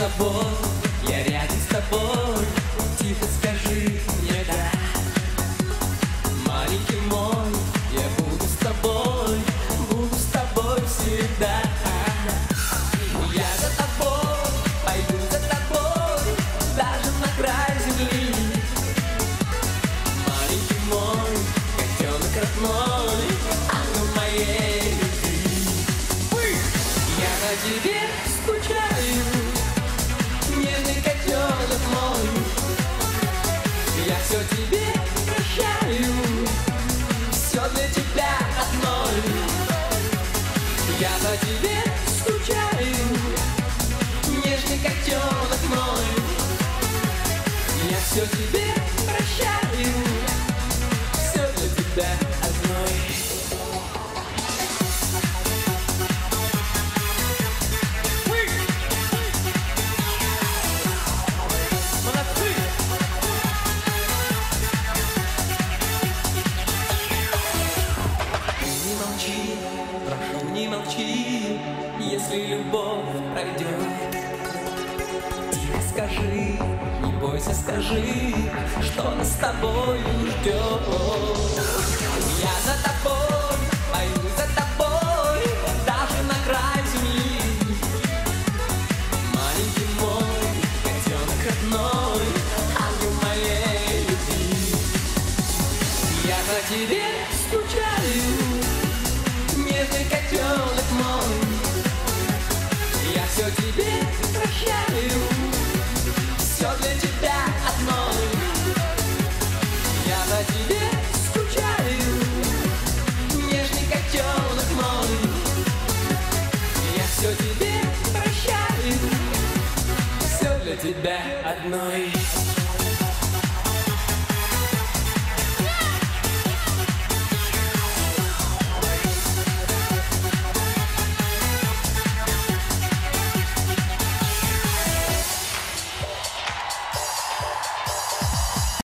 тобой, я рядом с тобой. Тихо скажи мне да. Маленький мой, я буду с тобой всегда. Я за тобой, пойду за тобой, даже на край земли. Маленький мой, котенок родной, ангел моей любви. Я на тебе скучаю, нежный котенок мой. Я все тебе прощаю, все для тебя одной. Я по тебе скучаю, нежный котенок мой. Я все тебе прощаю, все для тебя одной. Прошу, не молчи, если любовь пройдет. Тихо скажи, не бойся, скажи, что нас с тобой ждет. Я за тобой, пойду за тобой, даже на край земли. Маленький мой, котенок родной, ангел моей любви. Я по тебе скучаю, нежный котенок мой. Я все тебе прощаю, все для тебя одной. Я по тебе скучаю, нежный котенок мой. Я все тебе прощаю, все для тебя одной.